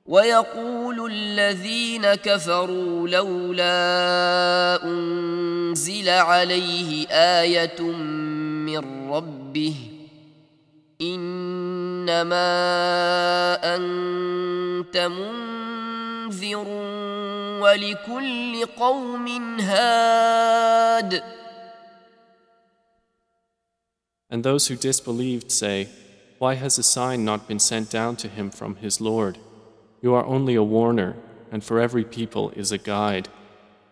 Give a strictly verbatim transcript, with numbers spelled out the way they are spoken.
ويقول الذين كفروا لولا أنزل عليه آية من ربه إنما أنت منذر ولكل قوم هاد. And those who disbelieved say, why has a sign not been sent down to him from his Lord? You are only a warner, and for every people is a guide.